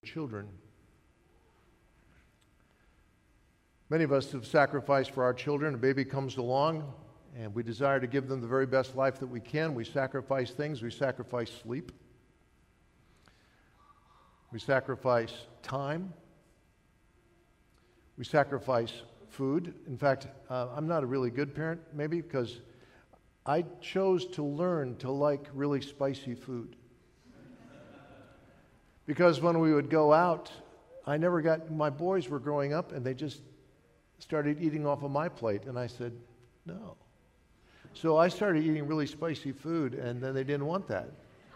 children. Many of us have sacrificed for our children. A baby comes along, and we desire to give them the very best life that we can. We sacrifice things. We sacrifice sleep. We sacrifice time. We sacrifice food. In fact, I'm not a really good parent, maybe, because I chose to learn to like really spicy food. Because when we would go out, my boys were growing up, and they just started eating off of my plate, and I said, no. So I started eating really spicy food, and then they didn't want that.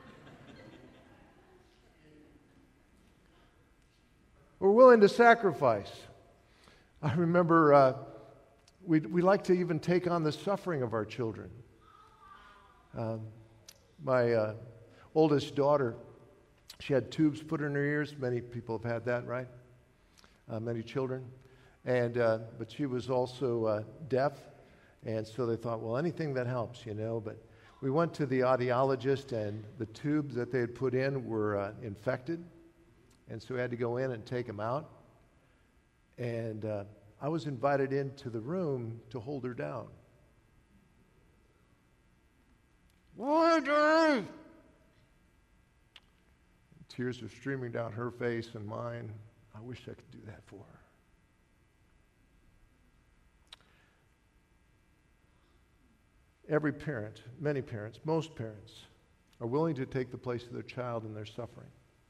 We're willing to sacrifice. I remember we like to even take on the suffering of our children. My oldest daughter, she had tubes put in her ears. Many people have had that, right? Many children. But she was also deaf, and so they thought, well, anything that helps, But we went to the audiologist, and the tubes that they had put in were infected, and so we had to go in and take them out. And I was invited into the room to hold her down. Why, Dave? Tears were streaming down her face and mine. I wish I could do that for her. Every parent, many parents, most parents are willing to take the place of their child in their suffering.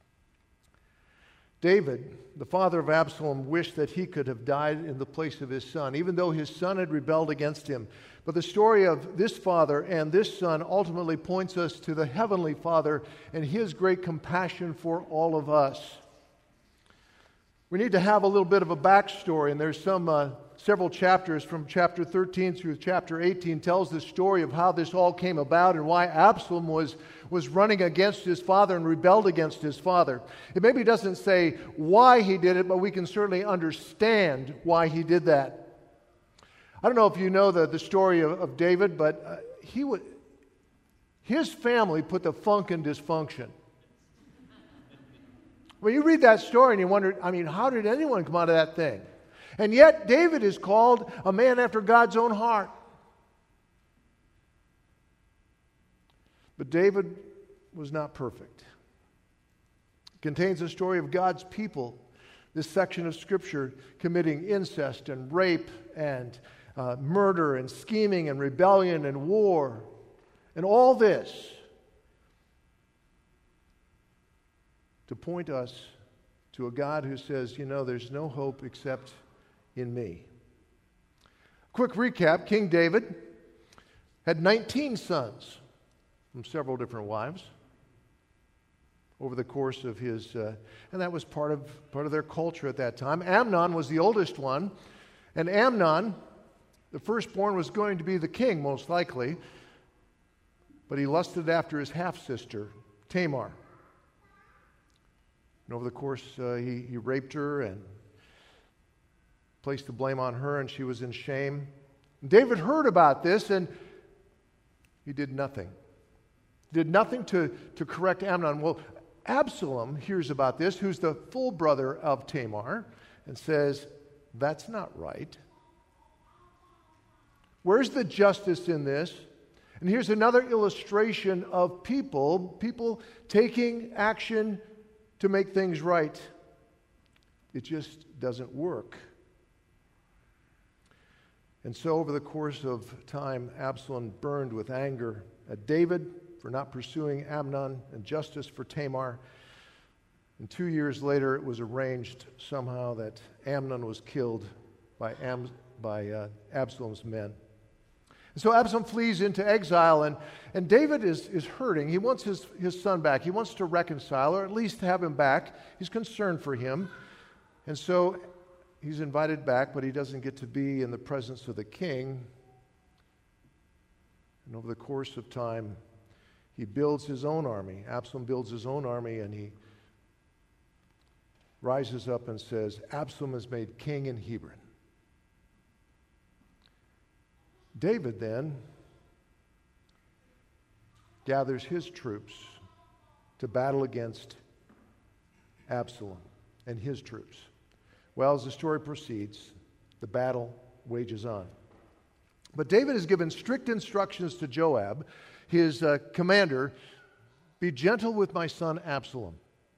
David, the father of Absalom, wished that he could have died in the place of his son, even though his son had rebelled against him. But the story of this father and this son ultimately points us to the heavenly Father and his great compassion for all of us. We need to have a little bit of a backstory, and there's several chapters from chapter 13 through chapter 18 tells the story of how this all came about and why Absalom was running against his father and rebelled against his father. It maybe doesn't say why he did it, but we can certainly understand why he did that. I don't know if you know the story of David, but his family put the funk in dysfunction. When you read that story and you wonder, how did anyone come out of that thing? And yet David is called a man after God's own heart. But David was not perfect. It contains a story of God's people, this section of Scripture, committing incest and rape and murder and scheming and rebellion and war. And all this to point us to a God who says, there's no hope except in me. Quick recap, King David had 19 sons from several different wives over the course of his, and that was part of their culture at that time. Amnon was the oldest one, and Amnon, the firstborn, was going to be the king, most likely, but he lusted after his half-sister, Tamar. And over the course, he raped her and placed the blame on her, and she was in shame. David heard about this, and he did nothing. He did nothing to correct Amnon. Well, Absalom hears about this, who's the full brother of Tamar, and says, that's not right. Where's the justice in this? And here's another illustration of people taking action to make things right. It just doesn't work. And so over the course of time, Absalom burned with anger at David for not pursuing Amnon and justice for Tamar. And 2 years later, it was arranged somehow that Amnon was killed by Absalom's men. And so Absalom flees into exile, and David is hurting. He wants his son back. He wants to reconcile, or at least have him back. He's concerned for him. And so he's invited back, but he doesn't get to be in the presence of the king. And over the course of time, he builds his own army. Absalom builds his own army, and he rises up and says, Absalom is made king in Hebron. David then gathers his troops to battle against Absalom. and his troops. Well, as the story proceeds, the battle wages on. But David has given strict instructions to Joab, his commander, be gentle with my son Absalom.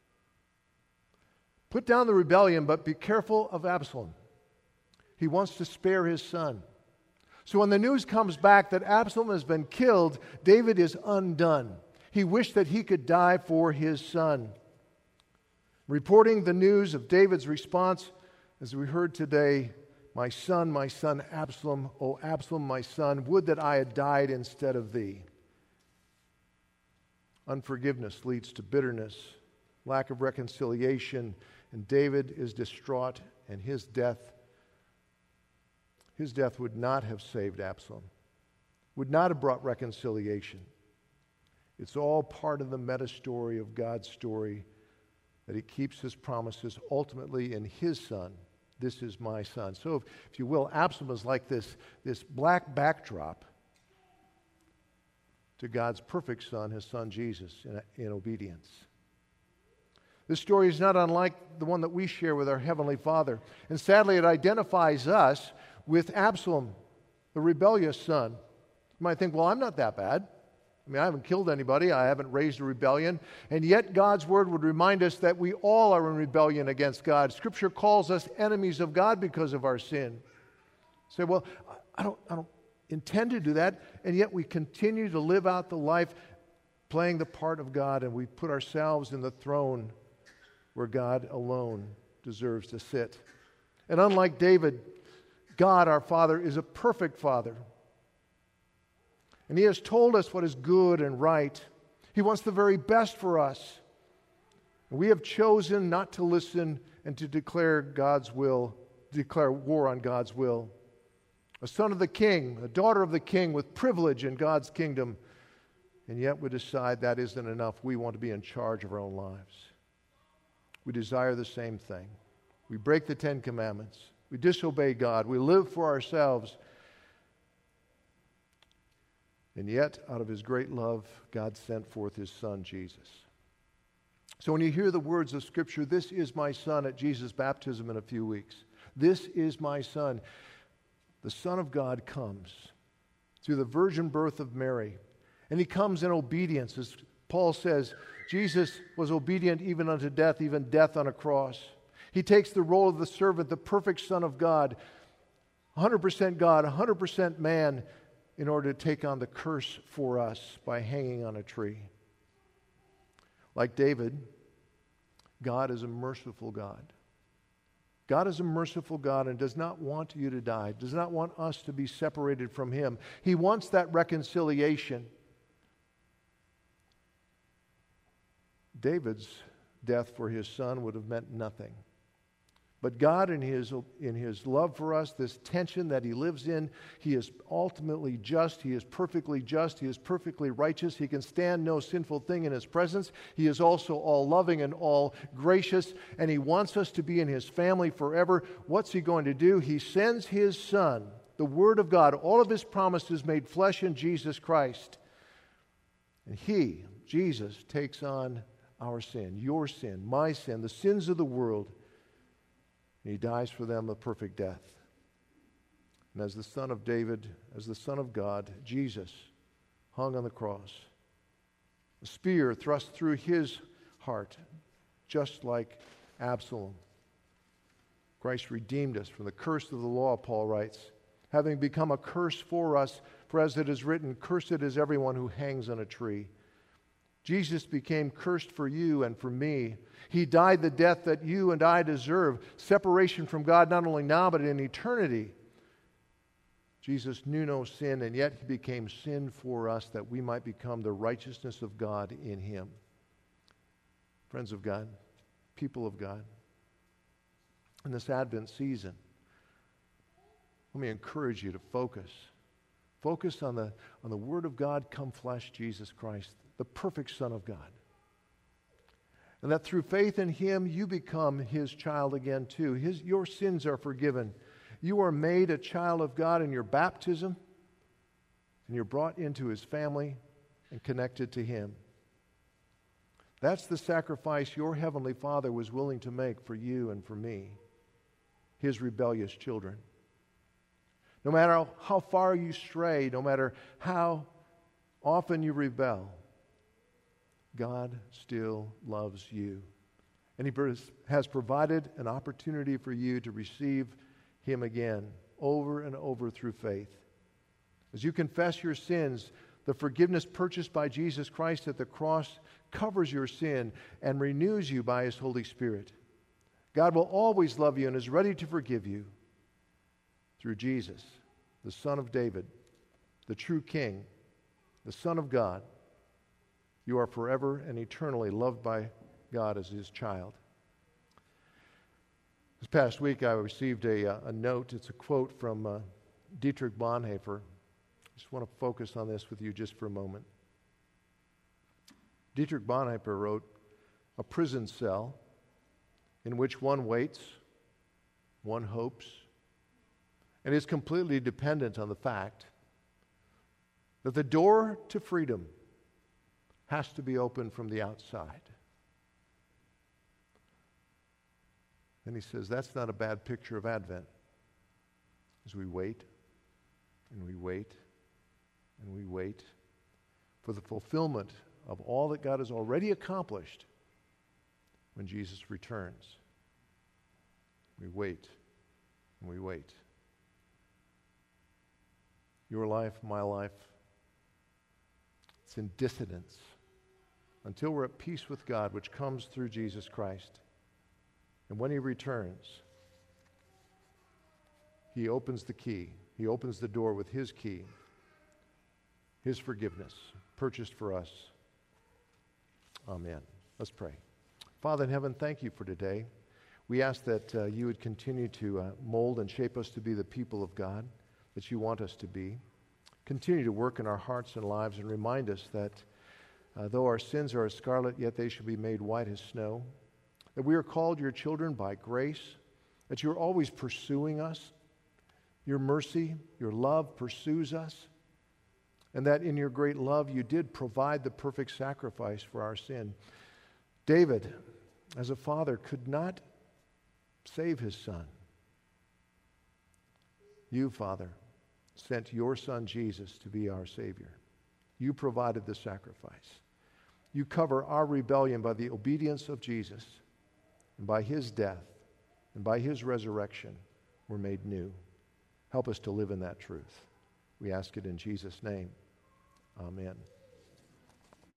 Put down the rebellion, but be careful of Absalom. He wants to spare his son. So when the news comes back that Absalom has been killed, David is undone. He wished that he could die for his son. Reporting the news of David's response, as we heard today, my son, Absalom, O Absalom, my son, would that I had died instead of thee. Unforgiveness leads to bitterness, lack of reconciliation, and David is distraught, and his death would not have saved Absalom, would not have brought reconciliation. It's all part of the meta story of God's story, that he keeps his promises ultimately in his son. This is my son. So if you will, Absalom is like this black backdrop to God's perfect son, his son Jesus, in obedience. This story is not unlike the one that we share with our Heavenly Father. And sadly, it identifies us with Absalom, the rebellious son. You might think, well, I'm not that bad. I mean, I haven't killed anybody. I haven't raised a rebellion. And yet God's Word would remind us that we all are in rebellion against God. Scripture calls us enemies of God because of our sin. Say, well, I don't intend to do that. And yet we continue to live out the life playing the part of God, and we put ourselves in the throne where God alone deserves to sit. And unlike David, God, our Father, is a perfect Father. And He has told us what is good and right. He wants the very best for us. And we have chosen not to listen and to declare God's will, declare war on God's will. A son of the king, a daughter of the king with privilege in God's kingdom. And yet we decide that isn't enough. We want to be in charge of our own lives. We desire the same thing. We break the Ten Commandments. We disobey God. We live for ourselves. And yet, out of His great love, God sent forth His Son, Jesus. So when you hear the words of Scripture, this is my Son at Jesus' baptism in a few weeks. This is my Son. The Son of God comes through the virgin birth of Mary. And He comes in obedience. As Paul says, Jesus was obedient even unto death, even death on a cross. He takes the role of the servant, the perfect Son of God, 100% God, 100% man, in order to take on the curse for us by hanging on a tree. Like David, God is a merciful God. God is a merciful God and does not want you to die, does not want us to be separated from Him. He wants that reconciliation. David's death for his son would have meant nothing. But God, in His love for us, this tension that He lives in, He is ultimately just. He is perfectly just. He is perfectly righteous. He can stand no sinful thing in His presence. He is also all loving and all gracious, and He wants us to be in His family forever. What's He going to do? He sends His Son, the Word of God, all of His promises made flesh in Jesus Christ. And He, Jesus, takes on our sin, your sin, my sin, the sins of the world. And He dies for them a perfect death. And as the Son of David, as the Son of God, Jesus hung on the cross. A spear thrust through His heart, just like Absalom. Christ redeemed us from the curse of the law, Paul writes, having become a curse for us, for as it is written, cursed is everyone who hangs on a tree. Jesus became cursed for you and for me. He died the death that you and I deserve, separation from God not only now but in eternity. Jesus knew no sin, and yet He became sin for us that we might become the righteousness of God in Him. Friends of God, people of God, in this Advent season, let me encourage you to focus. Focus on the Word of God come flesh, Jesus Christ, the perfect Son of God. And that through faith in Him, you become His child again too. Your sins are forgiven. You are made a child of God in your baptism, and you're brought into His family and connected to Him. That's the sacrifice your Heavenly Father was willing to make for you and for me, His rebellious children. No matter how far you stray, no matter how often you rebel, God still loves you. And He has provided an opportunity for you to receive Him again, over and over through faith. As you confess your sins, the forgiveness purchased by Jesus Christ at the cross covers your sin and renews you by His Holy Spirit. God will always love you and is ready to forgive you through Jesus, the Son of David, the true King, the Son of God. You are forever and eternally loved by God as His child. This past week I received a note. It's a quote from Dietrich Bonhoeffer. I just want to focus on this with you just for a moment. Dietrich Bonhoeffer wrote, "A prison cell in which one waits, one hopes, and is completely dependent on the fact that the door to freedom has to be opened from the outside." And he says that's not a bad picture of Advent. As we wait, and we wait, and we wait for the fulfillment of all that God has already accomplished when Jesus returns. We wait, and we wait. Your life, my life, it's in dissonance until we're at peace with God, which comes through Jesus Christ. And when He returns, He opens the key. He opens the door with His key, His forgiveness, purchased for us. Amen. Let's pray. Father in heaven, thank You for today. We ask that You would continue to mold and shape us to be the people of God that You want us to be. Continue to work in our hearts and lives and remind us that though our sins are as scarlet, yet they shall be made white as snow. That we are called Your children by grace, that You're always pursuing us. Your mercy, Your love pursues us, and that in Your great love You did provide the perfect sacrifice for our sin. David, as a father, could not save his son. You, Father, sent Your Son Jesus to be our Savior. You provided the sacrifice. You cover our rebellion by the obedience of Jesus. And by His death and by His resurrection, we're made new. Help us to live in that truth. We ask it in Jesus' name. Amen.